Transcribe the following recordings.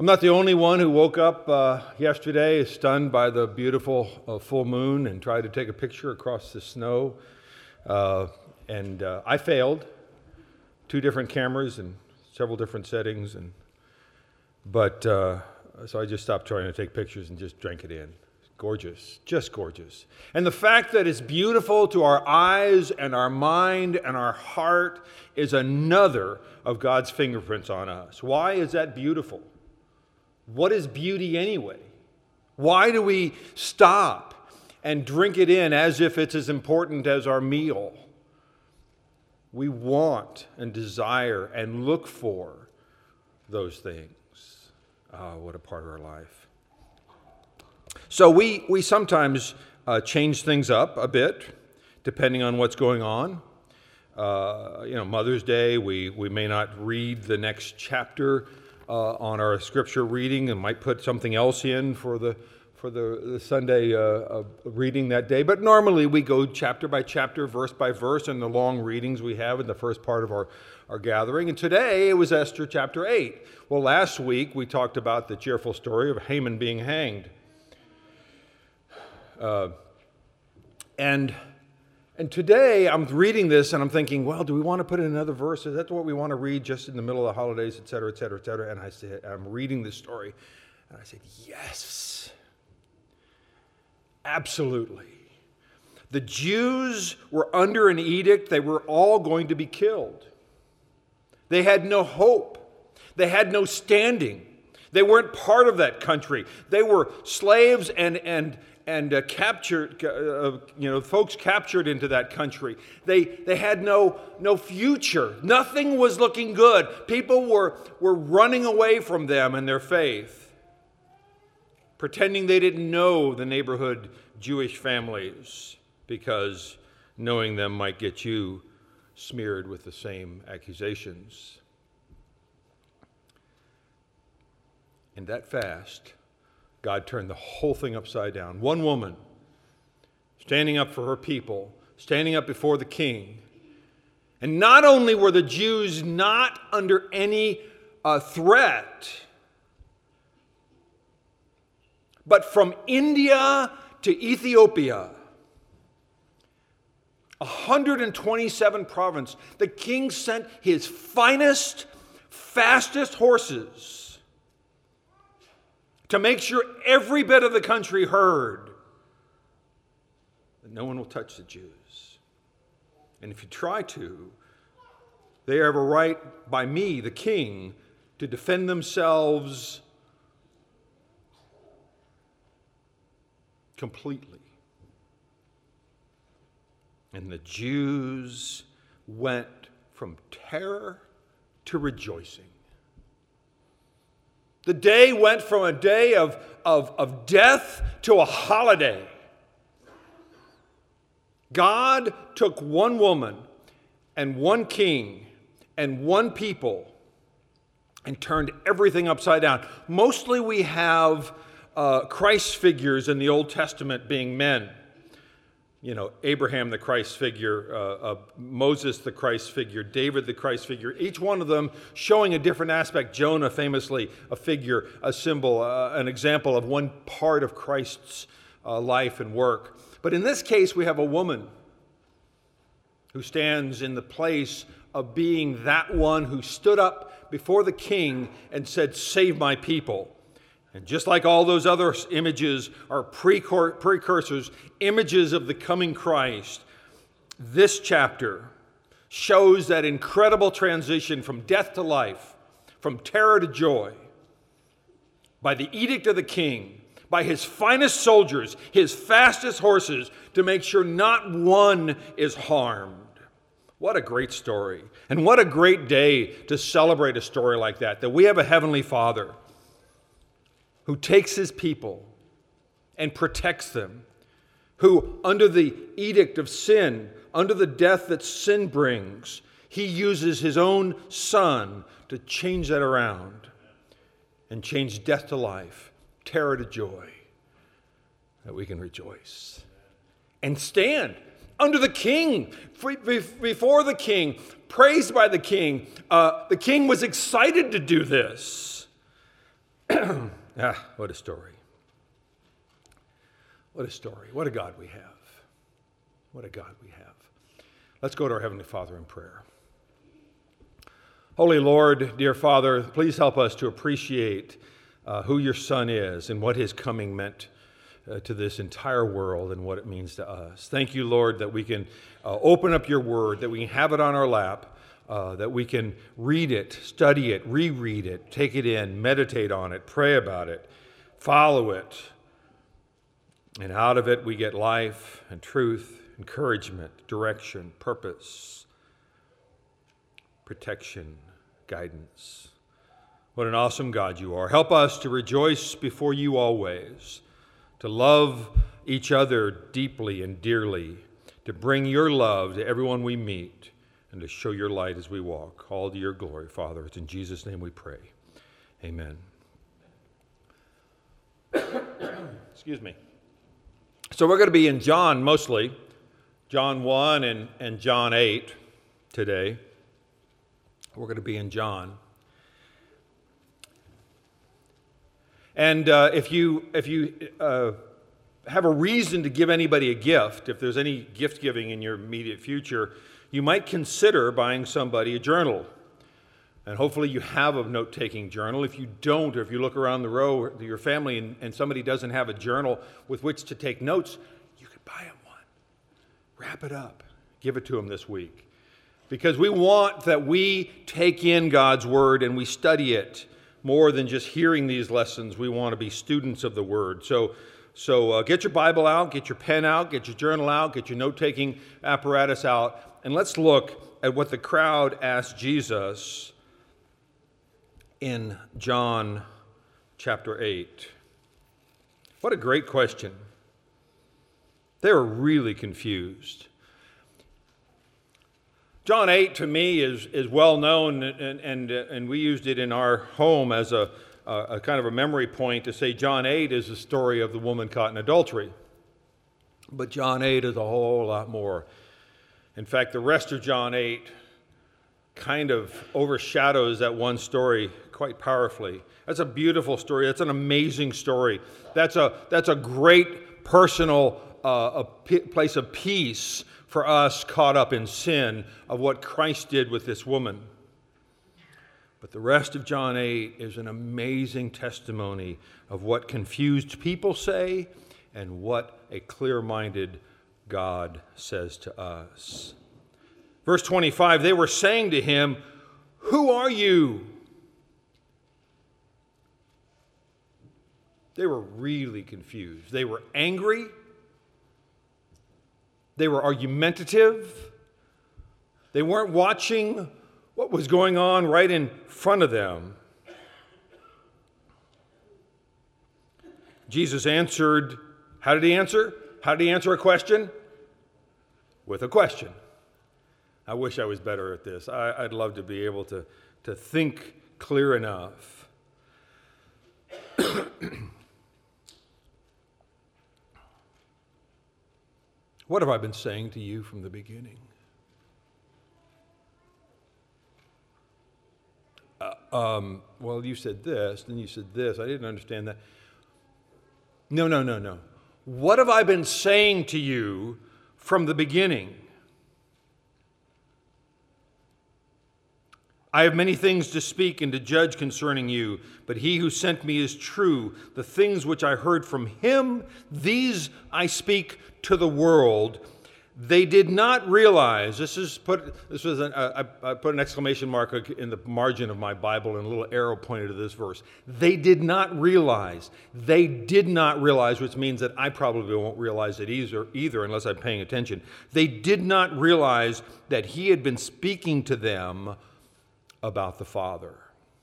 I'm not the only one who woke up yesterday stunned by the beautiful full moon and tried to take a picture across the snow. And I failed. 2 different cameras and several different settings. So I just stopped trying to take pictures and just drank it in. Gorgeous, just gorgeous. And the fact that it's beautiful to our eyes and our mind and our heart is another of God's fingerprints on us. Why is that beautiful? What is beauty anyway? Why do we stop and drink it in as if it's as important as our meal? We want and desire and look for those things. What a part of our life. So we sometimes change things up a bit depending on what's going on. Mother's Day, we may not read the next chapter on our scripture reading and might put something else in for the Sunday reading that day. But normally we go chapter by chapter, verse by verse, in the long readings we have in the first part of our gathering. And today it was Esther chapter 8. Well, last week we talked about the cheerful story of Haman being hanged. And today I'm reading this and I'm thinking, well, do we want to put in another verse? Is that what we want to read just in the middle of the holidays, et cetera, et cetera, et cetera? And I'm reading this story and I said, yes, absolutely. The Jews were under an edict. They were all going to be killed. They had no hope. They had no standing. They weren't part of that country. They were slaves and captured, folks captured into that country. They had no future. Nothing was looking good. People were running away from them and their faith, pretending they didn't know the neighborhood Jewish families, because knowing them might get you smeared with the same accusations. And that fast, God turned the whole thing upside down. One woman standing up for her people, standing up before the king. And not only were the Jews not under any threat, but from India to Ethiopia, 127 provinces, the king sent his finest, fastest horses to make sure every bit of the country heard that no one will touch the Jews. And if you try to, they have a right by me, the king, to defend themselves completely. And the Jews went from terror to rejoicing. The day went from a day of death to a holiday. God took one woman and one king and one people and turned everything upside down. Mostly we have Christ figures in the Old Testament being men. Abraham, the Christ figure, Moses, the Christ figure, David, the Christ figure, each one of them showing a different aspect. Jonah, famously, a figure, a symbol, an example of one part of Christ's life and work. But in this case, we have a woman who stands in the place of being that one who stood up before the king and said, "Save my people." And just like all those other images are precursors, images of the coming Christ, this chapter shows that incredible transition from death to life, from terror to joy, by the edict of the king, by his finest soldiers, his fastest horses, to make sure not one is harmed. What a great story. And what a great day to celebrate a story like that we have a heavenly Father who takes his people and protects them, who under the edict of sin, under the death that sin brings, he uses his own Son to change that around and change death to life, terror to joy, that we can rejoice and stand under the king, before the king, praised by the king. The king was excited to do this. What a story. What a story. What a God we have. What a God we have. Let's go to our Heavenly Father in prayer. Holy Lord, dear Father, please help us to appreciate who your Son is and what his coming meant to this entire world and what it means to us. Thank you, Lord, that we can open up your word, that we can have it on our lap, that we can read it, study it, reread it, take it in, meditate on it, pray about it, follow it. And out of it we get life and truth, encouragement, direction, purpose, protection, guidance. What an awesome God you are. Help us to rejoice before you always, to love each other deeply and dearly, to bring your love to everyone we meet, and to show your light as we walk. All to your glory, Father. It's in Jesus' name we pray. Amen. Excuse me. So we're going to be in John mostly, John 1 and John 8 today. We're going to be in John. And if you have a reason to give anybody a gift, if there's any gift giving in your immediate future, you might consider buying somebody a journal. And hopefully you have a note-taking journal. If you don't, or if you look around the row to your family and somebody doesn't have a journal with which to take notes, you could buy them one. Wrap it up. Give it to them this week. Because we want that we take in God's Word and we study it more than just hearing these lessons. We want to be students of the Word. So get your Bible out, get your pen out, get your journal out, get your note-taking apparatus out, and let's look at what the crowd asked Jesus in John chapter 8. What a great question. They were really confused. John 8 to me is well known, and we used it in our home as a kind of a memory point to say John 8 is the story of the woman caught in adultery. But John 8 is a whole lot more. In fact, the rest of John 8 kind of overshadows that one story quite powerfully. That's a beautiful story. That's an amazing story. That's a great personal place of peace for us caught up in sin of what Christ did with this woman. But the rest of John 8 is an amazing testimony of what confused people say and what a clear-minded God says to us. Verse 25, they were saying to him, "Who are you?" They were really confused. They were angry. They were argumentative. They weren't watching what was going on right in front of them. Jesus answered, how did he answer? How did he answer a question? With a question. I wish I was better at this. I'd love to be able to think clear enough. What have I been saying to you from the beginning? Well, you said this, then you said this. I didn't understand that. No. What have I been saying to you from the beginning? I have many things to speak and to judge concerning you, but he who sent me is true. The things which I heard from him, these I speak to the world. They did not realize, I put an exclamation mark in the margin of my Bible and a little arrow pointed to this verse. They did not realize, which means that I probably won't realize it either unless I'm paying attention. They did not realize that he had been speaking to them about the Father.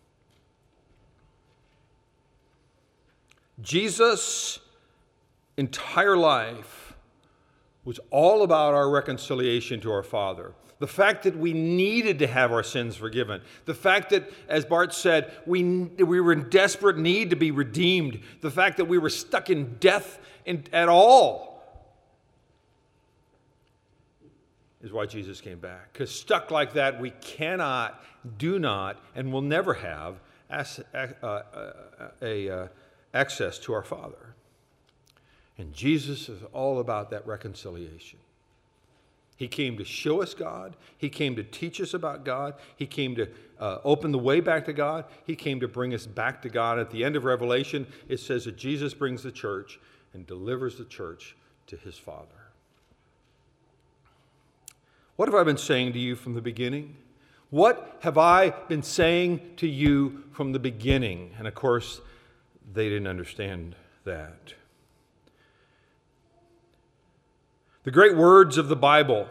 Jesus' entire life was all about our reconciliation to our Father. The fact that we needed to have our sins forgiven. The fact that, as Bart said, we were in desperate need to be redeemed. The fact that we were stuck in death at all is why Jesus came back. Because stuck like that, we cannot, do not, and will never have access to our Father. And Jesus is all about that reconciliation. He came to show us God. He came to teach us about God. He came to open the way back to God. He came to bring us back to God. At the end of Revelation, it says that Jesus brings the church and delivers the church to his Father. What have I been saying to you from the beginning? What have I been saying to you from the beginning? And of course, they didn't understand that. The great words of the Bible,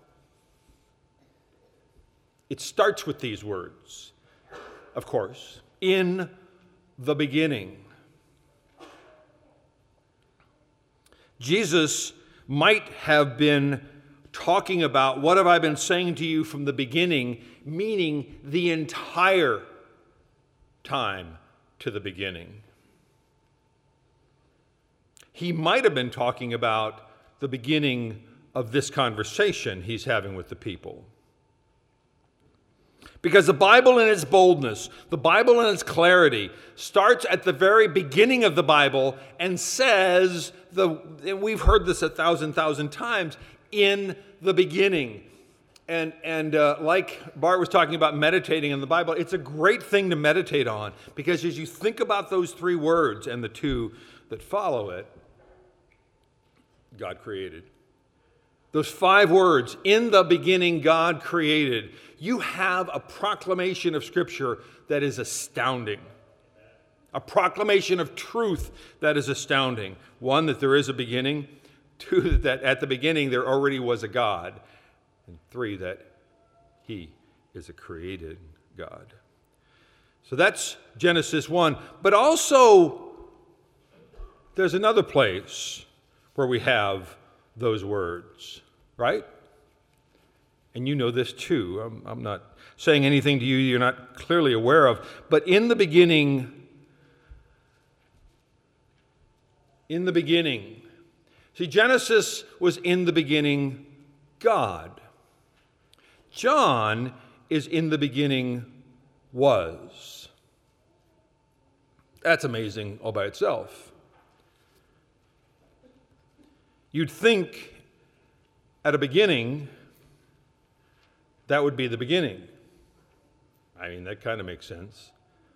it starts with these words, of course, in the beginning. Jesus might have been talking about what have I been saying to you from the beginning, meaning the entire time to the beginning. He might have been talking about the beginning of this conversation he's having with the people. Because the Bible in its boldness, the Bible in its clarity, starts at the very beginning of the Bible and says, and we've heard this 1,000 times, in the beginning. And like Bart was talking about meditating in the Bible, it's a great thing to meditate on, because as you think about those three words and the two that follow it, God created. Those 5 words, in the beginning God created, you have a proclamation of Scripture that is astounding. A proclamation of truth that is astounding. 1, that there is a beginning. 2, that at the beginning there already was a God. And 3, that he is a created God. So that's Genesis 1. But also, there's another place where we have those words, right? And you know this too. I'm not saying anything to you you're not clearly aware of. But in the beginning, see, Genesis was in the beginning God. John is in the beginning was. That's amazing all by itself. You'd think at a beginning, that would be the beginning. I mean, that kind of makes sense.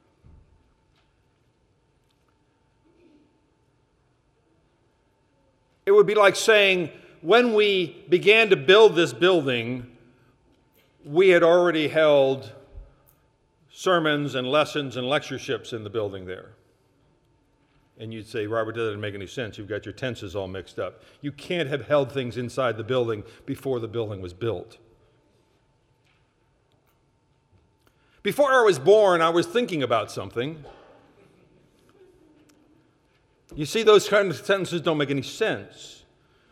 It would be like saying, when we began to build this building, we had already held sermons and lessons and lectureships in the building there. And you'd say, Robert, that doesn't make any sense. You've got your tenses all mixed up. You can't have held things inside the building before the building was built. Before I was born, I was thinking about something. You see, those kind of sentences don't make any sense.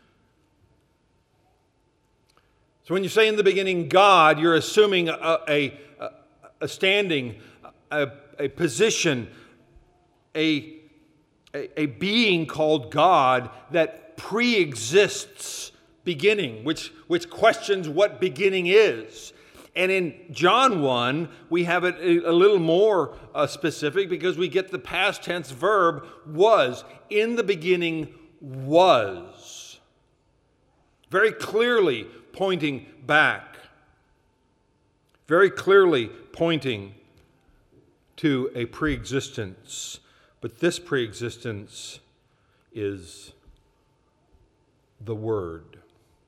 So when you say in the beginning God, you're assuming a standing, a position, a being called God that pre-exists beginning, which questions what beginning is. And in John 1, we have it a little more specific, because we get the past tense verb was. In the beginning was. Very clearly pointing back. Very clearly pointing to a pre-existence. But this pre-existence is the Word.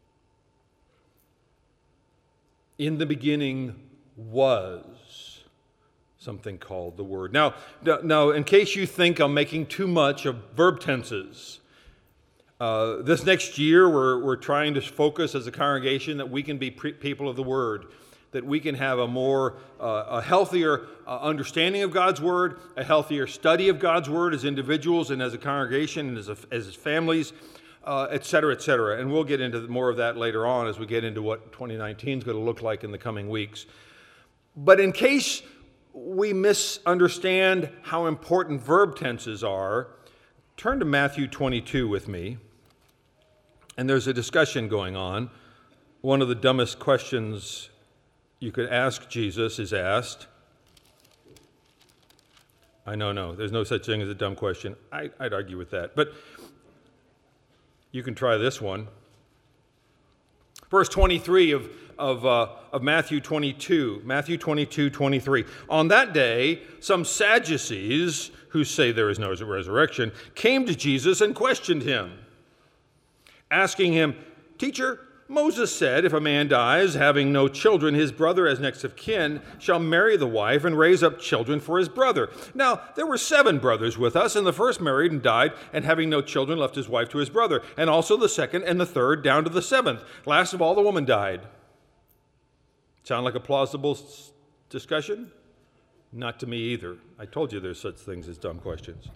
In the beginning was something called the Word. Now, in case you think I'm making too much of verb tenses, this next year we're trying to focus as a congregation that we can be people of the Word, that we can have a healthier understanding of God's Word, a healthier study of God's Word as individuals and as a congregation and as families, et cetera, et cetera. And we'll get into more of that later on as we get into what 2019 is going to look like in the coming weeks. But in case we misunderstand how important verb tenses are, turn to Matthew 22 with me. And there's a discussion going on. One of the dumbest questions you could ask Jesus is asked. I know, no. There's no such thing as a dumb question. I'd argue with that. But you can try this one. Verse 23 of Matthew 22. Matthew 22:23. On that day, some Sadducees, who say there is no resurrection, came to Jesus and questioned him, asking him, "Teacher, Moses said, if a man dies, having no children, his brother as next of kin shall marry the wife and raise up children for his brother. Now, there were 7 brothers with us, and the first married and died, and having no children left his wife to his brother, and also the second and the third down to the 7th. Last of all, the woman died." Sound like a plausible discussion? Not to me either. I told you there's such things as dumb questions.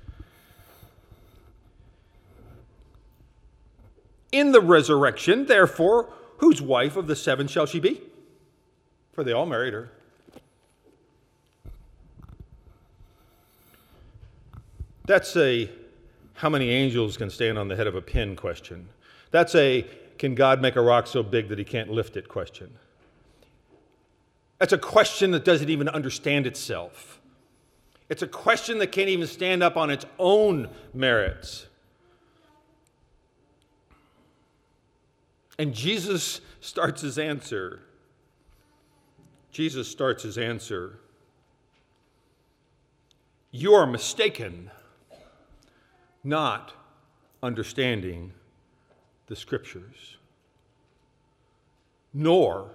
In the resurrection, therefore, whose wife of the 7 shall she be? For they all married her. That's a how many angels can stand on the head of a pin question. That's a can God make a rock so big that he can't lift it question. That's a question that doesn't even understand itself. It's a question that can't even stand up on its own merits. And Jesus starts his answer. Jesus starts his answer. You are mistaken, not understanding the Scriptures, nor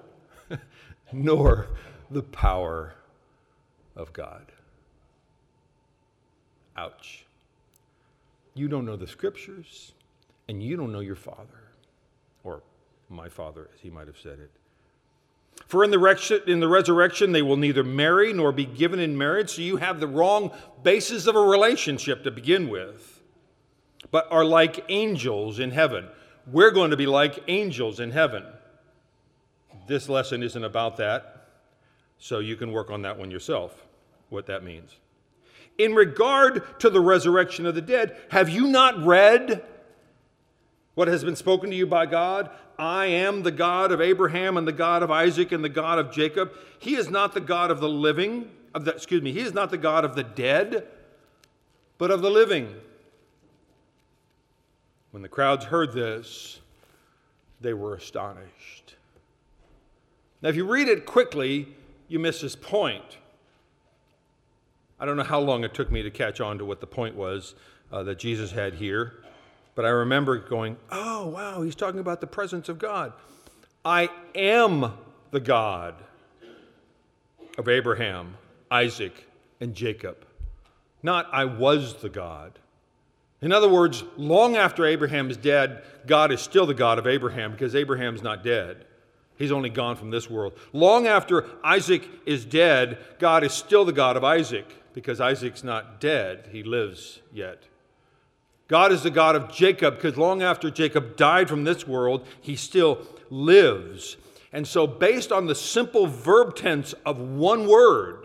the power of God. Ouch. You don't know the Scriptures, and you don't know your Father. Or my Father, as he might have said it. For in the resurrection, they will neither marry nor be given in marriage, so you have the wrong basis of a relationship to begin with, but are like angels in heaven. We're going to be like angels in heaven. This lesson isn't about that, so you can work on that one yourself, what that means. In regard to the resurrection of the dead, have you not read what has been spoken to you by God? I am the God of Abraham and the God of Isaac and the God of Jacob. He is not the God of the living, he is not the God of the dead, but of the living. When the crowds heard this, they were astonished. Now, if you read it quickly, you miss his point. I don't know how long it took me to catch on to what the point was that Jesus had here. But I remember going, oh, wow, he's talking about the presence of God. I am the God of Abraham, Isaac, and Jacob. Not I was the God. In other words, long after Abraham is dead, God is still the God of Abraham because Abraham's not dead. He's only gone from this world. Long after Isaac is dead, God is still the God of Isaac because Isaac's not dead. He lives yet. God is the God of Jacob because long after Jacob died from this world, he still lives. And so based on the simple verb tense of one word,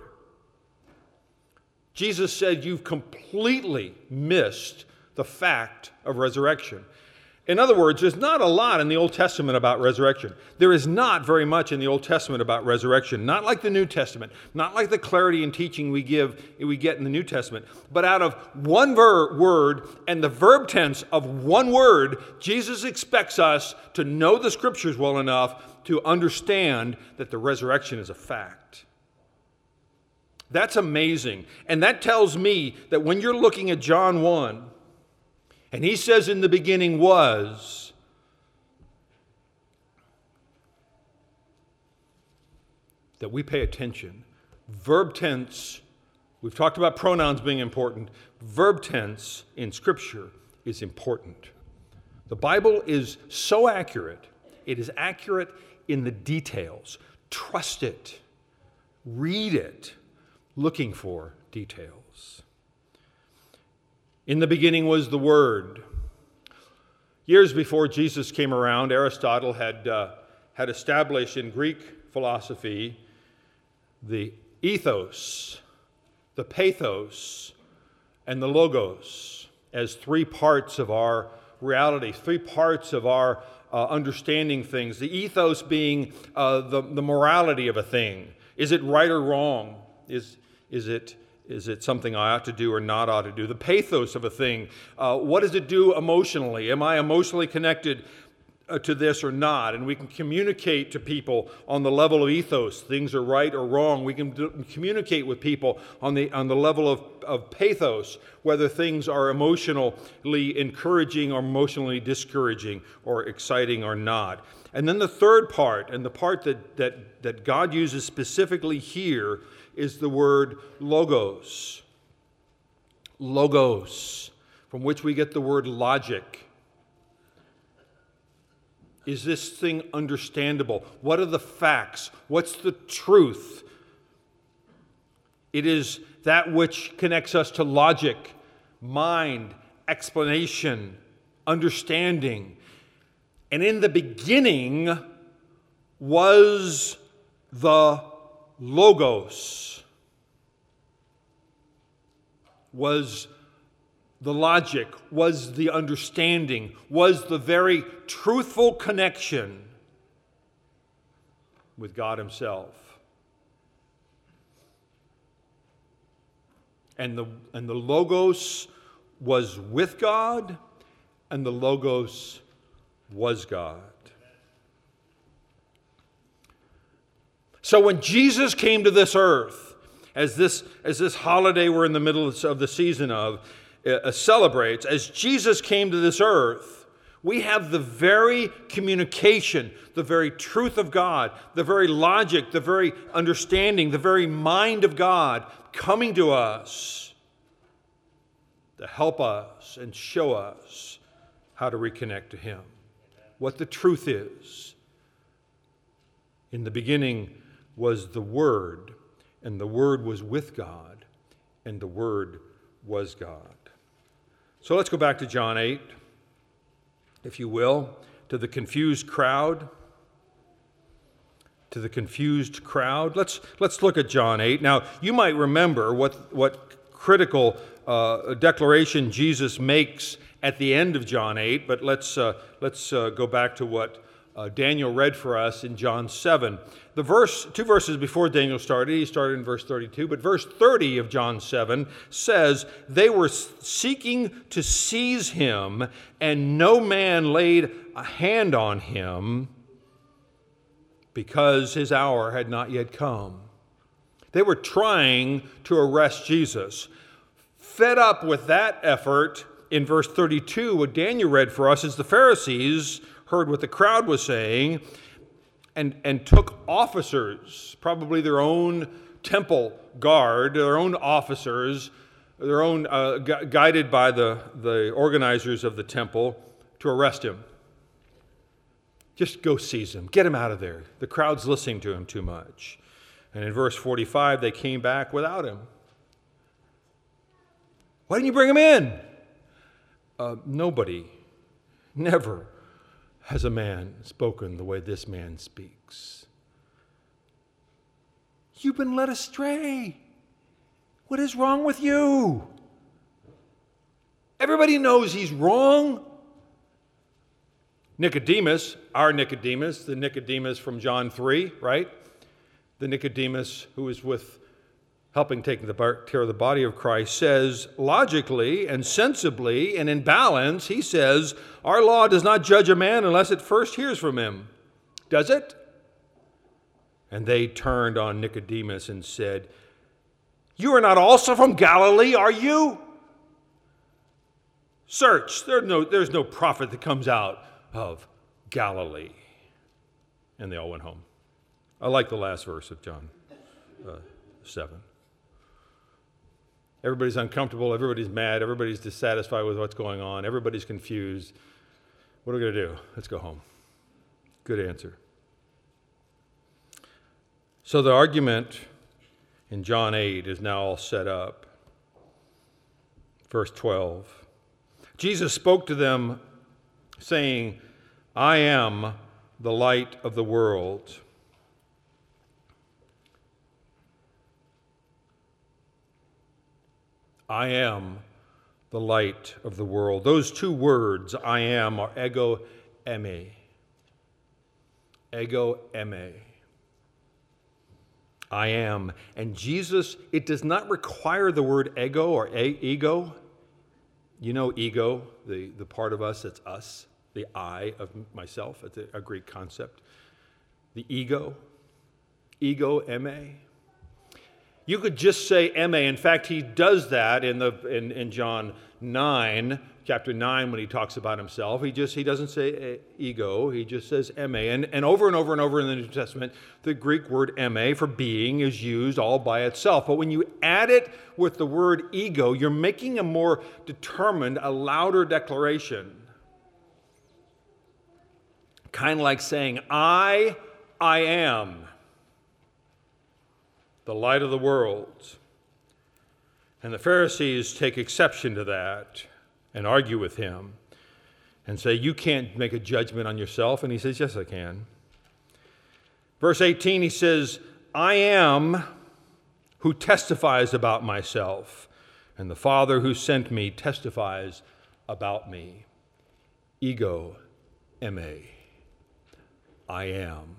Jesus said you've completely missed the fact of resurrection. In other words, there's not a lot in the Old Testament about resurrection. There is not very much in the Old Testament about resurrection, not like the New Testament, not like the clarity and teaching we get in the New Testament. But out of one word and the verb tense of one word, Jesus expects us to know the Scriptures well enough to understand that the resurrection is a fact. That's amazing. And that tells me that when you're looking at John 1, and he says in the beginning was, that we pay attention. Verb tense, we've talked about pronouns being important. Verb tense in Scripture is important. The Bible is so accurate. It is accurate in the details. Trust it. Read it, looking for details. In the beginning was the Word. Years before Jesus came around, Aristotle had established in Greek philosophy the ethos, the pathos, and the logos as 3 parts of our reality, 3 parts of our understanding things. The ethos being the morality of a thing. Is it right or wrong? Is it Is it something I ought to do or not ought to do? The pathos of a thing. What does it do emotionally? Am I emotionally connected to this or not? And we can communicate to people on the level of ethos. Things are right or wrong. We can communicate with people on the level of pathos, whether things are emotionally encouraging or emotionally discouraging or exciting or not. And then the third part, and the part that God uses specifically here, is the word logos. Logos, from which we get the word logic. Is this thing understandable? What are the facts? What's the truth? It is that which connects us to logic, mind, explanation, understanding. And in the beginning was the Logos, was the logic, was the understanding, was the very truthful connection with God Himself. And the Logos was with God, and the Logos was God. So when Jesus came to this earth, as this holiday we're in the middle of the season of celebrates, as Jesus came to this earth, we have the very communication, the very truth of God, the very logic, the very understanding, the very mind of God coming to us to help us and show us how to reconnect to Him. What the truth is. In the beginning was the Word, and the Word was with God, and the Word was God. So let's go back to John 8, if you will, to the confused crowd. To the confused crowd. Let's look at John 8. Now, you might remember what critical declaration Jesus makes at the end of John 8, but let's go back to what Daniel read for us in John 7. Two verses before Daniel started, he started in verse 32, but verse 30 of John 7 says, "They were seeking to seize him, and no man laid a hand on him because his hour had not yet come." They were trying to arrest Jesus. Fed up with that effort, in verse 32, what Daniel read for us is the Pharisees heard what the crowd was saying and took officers, probably their own temple guard, their own officers, their own guided by the organizers of the temple, to arrest him. Just go seize him. Get him out of there. The crowd's listening to him too much. And in verse 45, they came back without him. Why didn't you bring him in? Nobody, never has a man spoken the way this man speaks. You've been led astray. What is wrong with you? Everybody knows he's wrong. Nicodemus, our Nicodemus, the Nicodemus from John 3, right? The Nicodemus who was helping take care of the body of Christ, says logically and sensibly and in balance, he says, our law does not judge a man unless it first hears from him. Does it? And they turned on Nicodemus and said, you are not also from Galilee, are you? Search. There's no prophet that comes out of Galilee. And they all went home. I like the last verse of John 7. Everybody's uncomfortable, everybody's mad, everybody's dissatisfied with what's going on, everybody's confused. What are we going to do? Let's go home. Good answer. So the argument in John 8 is now all set up. Verse 12. Jesus spoke to them, saying, I am the light of the world. I am the light of the world. Those two words, I am, are ego eimi. Ego eimi. I am. And Jesus, it does not require the word ego or ego. You know ego, the part of us that's us, the I of myself. It's a Greek concept. The ego, M-A. You could just say M-A. In fact, he does that in John 9, chapter 9, when he talks about himself. He doesn't say ego, he just says M-A. And over and over and over in the New Testament, the Greek word M-A for being is used all by itself. But when you add it with the word ego, you're making a more determined, a louder declaration. Kind of like saying, I am the light of the world. And the Pharisees take exception to that and argue with him and say, you can't make a judgment on yourself. And he says, yes, I can. Verse 18, he says, I am who testifies about myself, and the Father who sent me testifies about me. Ego, M-A. I am.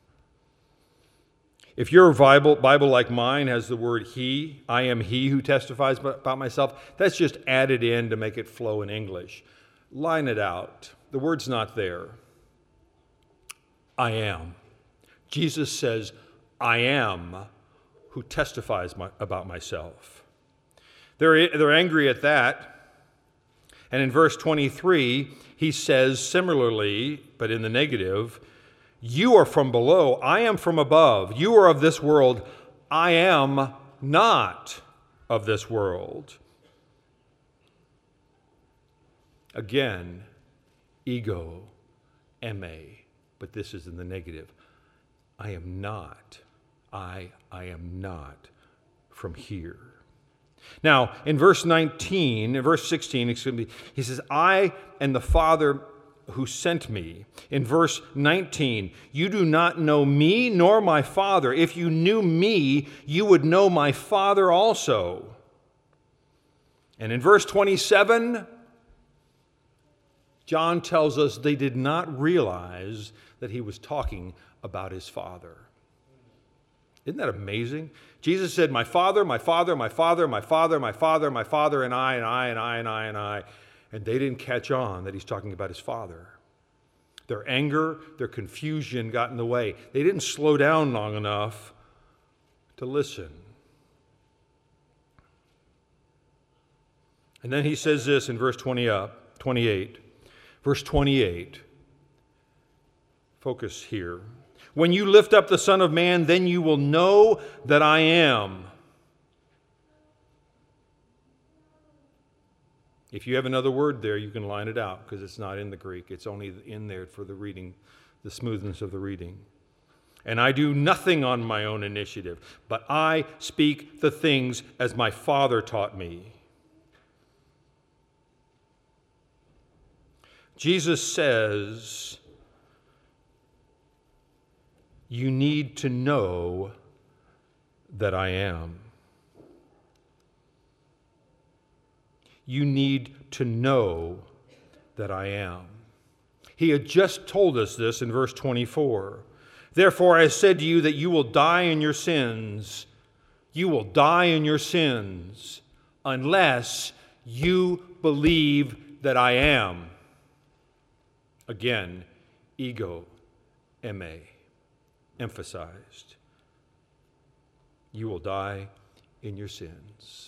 If your Bible like mine has the word he, I am he who testifies about myself, that's just added in to make it flow in English. Line it out. The word's not there. I am. Jesus says, I am who testifies about myself. They're angry at that. And in verse 23, he says similarly, but in the negative, you are from below, I am from above. You are of this world, I am not of this world. Again, ego, M-A, but this is in the negative. I am not from here. Now, in verse 16, he says, I and the Father who sent me. In verse 19, you do not know me nor my Father. If you knew me, you would know my Father also. And in verse 27, John tells us they did not realize that he was talking about his Father. Isn't that amazing? Jesus said, my Father, my Father, my Father, my Father, my Father, my Father, and I, and I, and I, and I, and I. And they didn't catch on that he's talking about his Father. Their anger, their confusion got in the way. They didn't slow down long enough to listen. And then he says this in verse 28. Verse 28. Focus here. When you lift up the Son of Man, then you will know that I am. If you have another word there, you can line it out because it's not in the Greek. It's only in there for the reading, the smoothness of the reading. And I do nothing on my own initiative, but I speak the things as my Father taught me. Jesus says, you need to know that I am. You need to know that I am. He had just told us this in verse 24. Therefore I said to you that you will die in your sins. You will die in your sins unless you believe that I am. Again, ego, M-A, emphasized. You will die in your sins.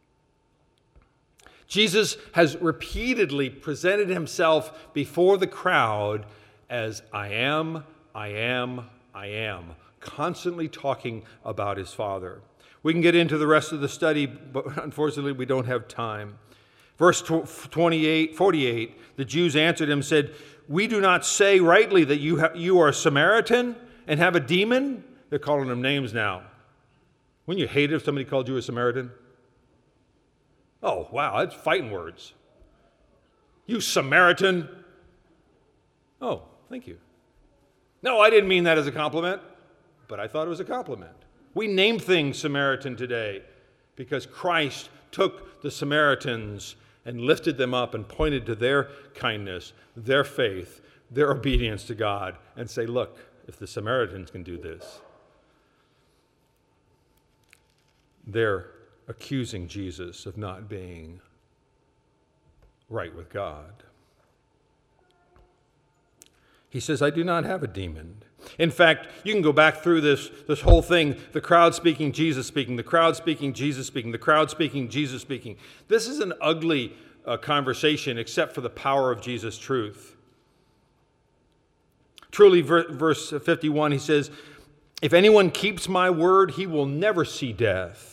Jesus has repeatedly presented himself before the crowd as I am, constantly talking about his Father. We can get into the rest of the study, but unfortunately we don't have time. Verse 48, the Jews answered him and said, we do not say rightly that you are a Samaritan and have a demon? They're calling him names now. Wouldn't you hate it if somebody called you a Samaritan? Oh, wow, that's fighting words. You Samaritan. Oh, thank you. No, I didn't mean that as a compliment, but I thought it was a compliment. We name things Samaritan today because Christ took the Samaritans and lifted them up and pointed to their kindness, their faith, their obedience to God, and say, look, if the Samaritans can do this. They're accusing Jesus of not being right with God. He says, I do not have a demon. In fact, you can go back through this whole thing, the crowd speaking, Jesus speaking, the crowd speaking, Jesus speaking, the crowd speaking, Jesus speaking. This is an ugly conversation except for the power of Jesus' truth. Truly, verse 51, he says, if anyone keeps my word, he will never see death.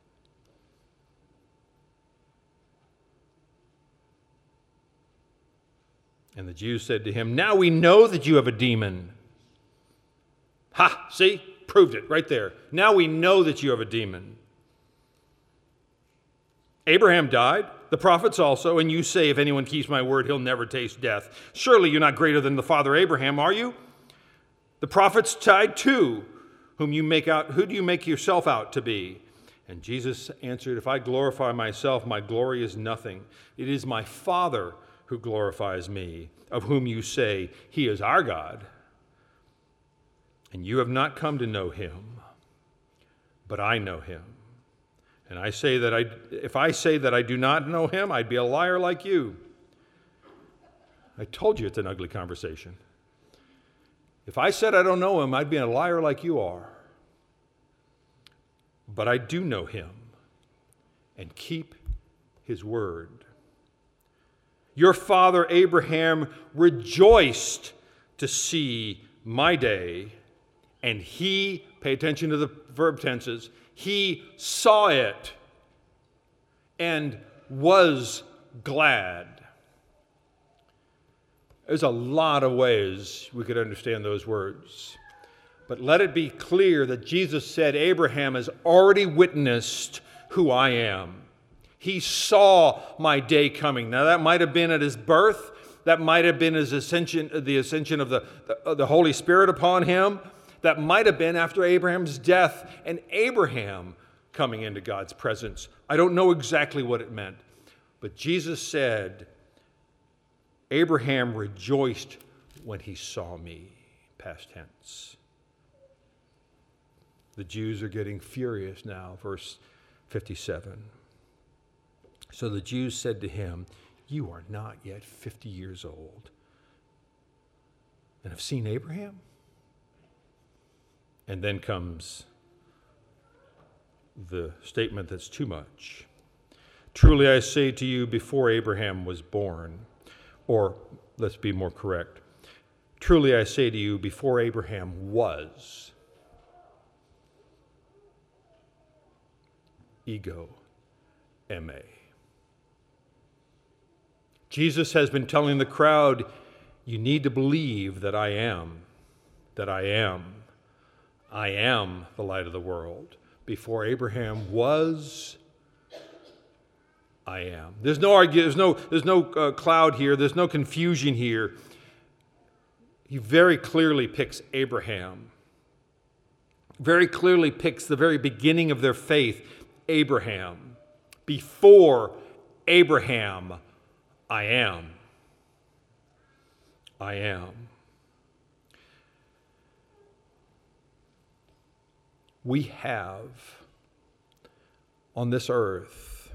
And the Jews said to him, now we know that you have a demon. Ha, see? Proved it right there. Now we know that you have a demon. Abraham died, the prophets also, and you say, if anyone keeps my word, he'll never taste death. Surely you're not greater than the father Abraham, are you? The prophets died too. Who do you make yourself out to be? And Jesus answered, if I glorify myself, my glory is nothing. It is my Father who glorifies me, of whom you say, he is our God. And you have not come to know him, but I know him. And I say that if I say that I do not know him, I'd be a liar like you. I told you it's an ugly conversation. If I said I don't know him, I'd be a liar like you are. But I do know him and keep his word. Your father Abraham rejoiced to see my day, and he, pay attention to the verb tenses, he saw it and was glad. There's a lot of ways we could understand those words. But let it be clear that Jesus said, Abraham has already witnessed who I am. He saw my day coming. Now that might have been at his birth. That might have been his ascension, the ascension of the Holy Spirit upon him. That might have been after Abraham's death and Abraham coming into God's presence. I don't know exactly what it meant. But Jesus said, Abraham rejoiced when he saw me, past tense. The Jews are getting furious now, verse 57. So the Jews said to him, you are not yet 50 years old and have seen Abraham? And then comes the statement that's too much. Truly I say to you, before Abraham was born, or let's be more correct, truly I say to you, before Abraham was, ego, M-A. Jesus has been telling the crowd, you need to believe that I am the light of the world. Before Abraham was, I am. There's no argument, there's no cloud here, there's no confusion here. He very clearly picks Abraham. Very clearly picks the very beginning of their faith, Abraham. Before Abraham, I am. I am. We have on this earth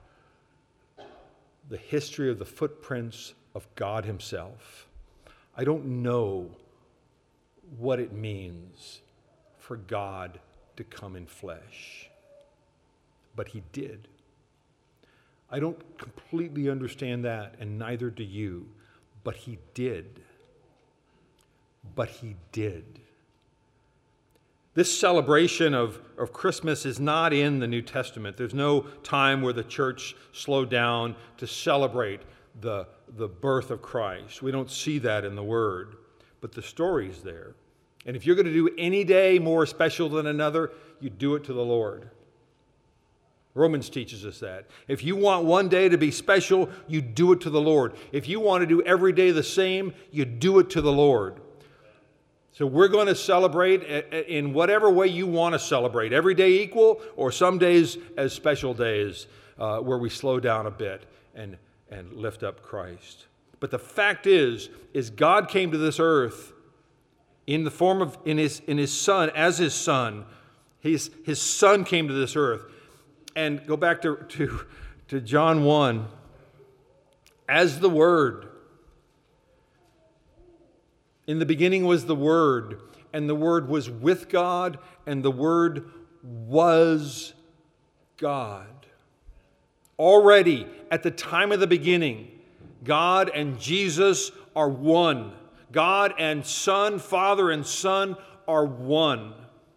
the history of the footprints of God himself. I don't know what it means for God to come in flesh, but he did. I don't completely understand that, and neither do you, but he did. But he did. This celebration of Christmas is not in the New Testament. There's no time where the church slowed down to celebrate the birth of Christ. We don't see that in the Word, but the story's there. And if you're going to do any day more special than another, you do it to the Lord. Romans teaches us that. If you want one day to be special, you do it to the Lord. If you want to do every day the same, you do it to the Lord. So we're going to celebrate in whatever way you want to celebrate. Every day equal, or some days as special days where we slow down a bit and lift up Christ. But the fact is God came to this earth in the form of in his Son, as his Son. His Son came to this earth. and go back to John 1. As the Word. In the beginning was the Word, and the Word was with God, and the Word was God. Already, at the time of the beginning, God and Jesus are one. God and Son, Father and Son are one.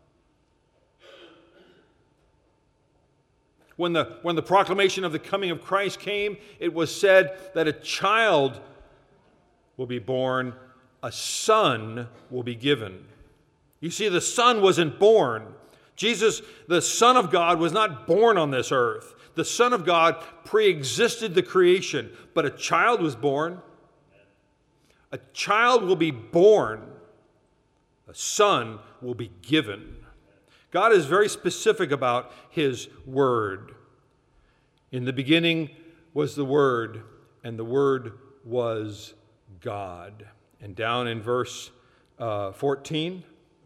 When the proclamation of the coming of Christ came, it was said that a child will be born, a son will be given. You see, the Son wasn't born. Jesus, the Son of God, was not born on this earth. The Son of God pre-existed the creation, but a child was born. A child will be born. A son will be given. God is very specific about His Word. In the beginning was the Word, and the Word was God. And down in verse 14,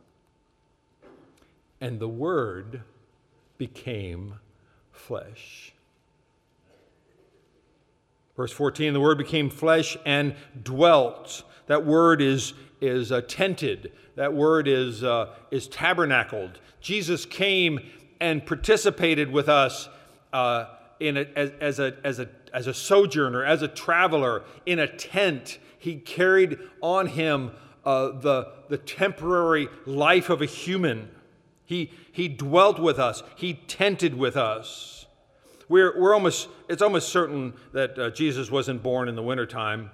and the Word became flesh. Verse 14, the Word became flesh and dwelt. That word is tented. That word is tabernacled. Jesus came and participated with us as a sojourner, as a traveler, in a tent. He carried on Him the temporary life of a human. He dwelt with us. He tented with us. It's almost certain that Jesus wasn't born in the wintertime.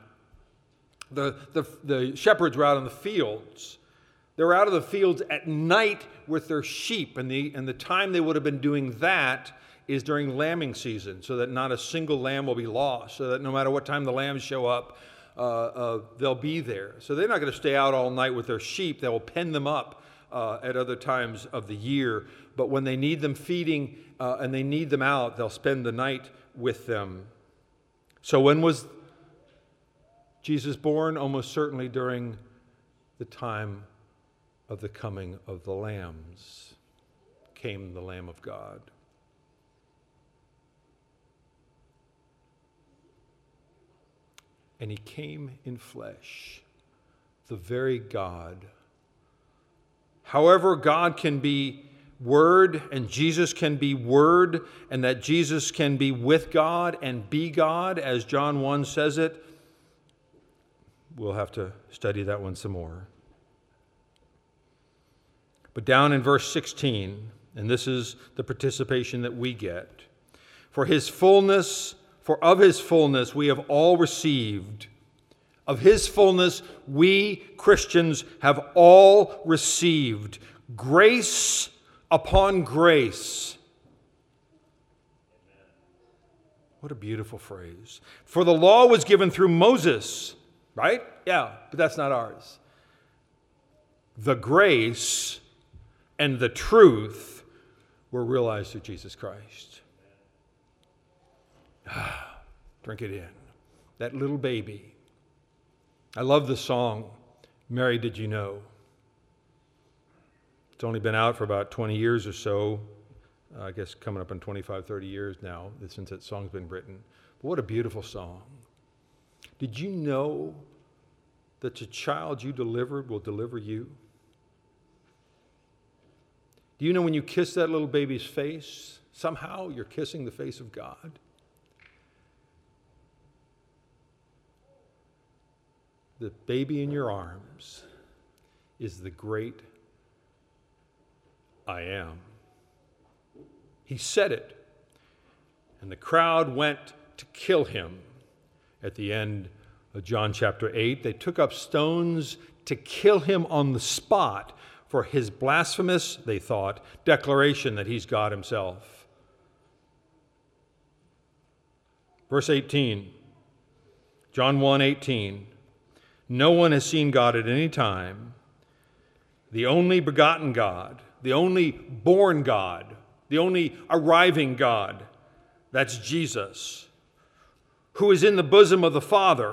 The shepherds were out in the fields. They were out of the fields at night with their sheep, and the time they would have been doing that is during lambing season, so that not a single lamb will be lost, so that no matter what time the lambs show up, they'll be there. So they're not going to stay out all night with their sheep. They will pen them up at other times of the year. But when they need them feeding and they need them out, they'll spend the night with them. So when was Jesus born? Almost certainly during the time of the coming of the lambs. Came the Lamb of God. And He came in flesh, the very God. However, God can be Word and Jesus can be Word, and that Jesus can be with God and be God, as John 1 says it, we'll have to study that one some more. But down in verse 16, and this is the participation that we get, for of His fullness we have all received. Of His fullness we Christians have all received. Grace upon grace. What a beautiful phrase. For the law was given through Moses, right? Yeah, but that's not ours. The grace and the truth were realized through Jesus Christ. Drink it in. That little baby. I love the song, Mary, Did You Know? It's only been out for about 20 years or so. I guess coming up on 25, 30 years now since that song's been written. But what a beautiful song. Did you know that the child you delivered will deliver you? Do you know when you kiss that little baby's face, somehow you're kissing the face of God? The baby in your arms is the great I am. He said it, and the crowd went to kill him. At the end of John chapter 8, they took up stones to kill him on the spot for his blasphemous, they thought, declaration that he's God himself. Verse 18, John 1:18, no one has seen God at any time. The only begotten God, the only born God, the only arriving God, that's Jesus, who is in the bosom of the Father.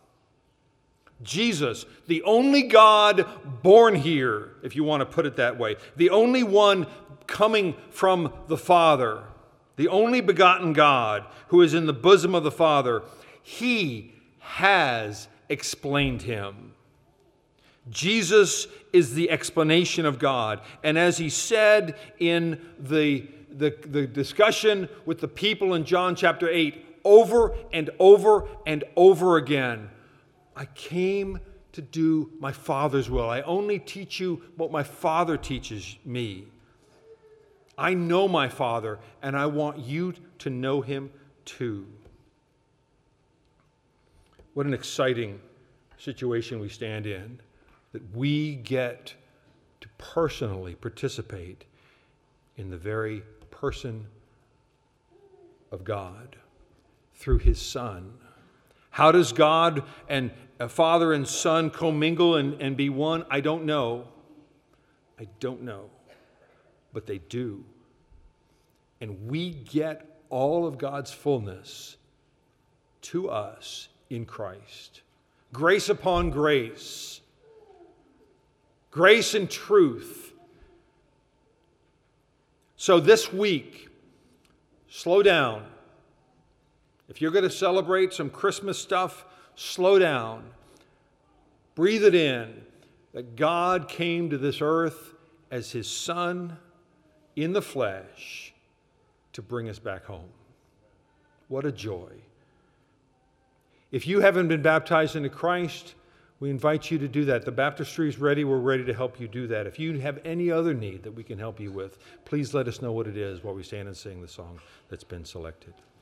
Jesus, the only God born here, if you want to put it that way, the only one coming from the Father. the only begotten God who is in the bosom of the Father, he has explained him. Jesus is the explanation of God. And as he said in the discussion with the people in John chapter 8, over and over and over again, I came to do my Father's will. I only teach you what my Father teaches me. I know my Father, and I want you to know him too. What an exciting situation we stand in, that we get to personally participate in the very person of God through his Son. How does God and Father and Son commingle and be one? I don't know. I don't know. But they do. And we get all of God's fullness to us in Christ. Grace upon grace. Grace and truth. So this week, slow down. If you're going to celebrate some Christmas stuff, slow down. Breathe it in, that God came to this earth as his Son in the flesh to bring us back home. What a joy. If you haven't been baptized into Christ, we invite you to do that. The baptistry is ready. We're ready to help you do that. If you have any other need that we can help you with, please let us know what it is while we stand and sing the song that's been selected.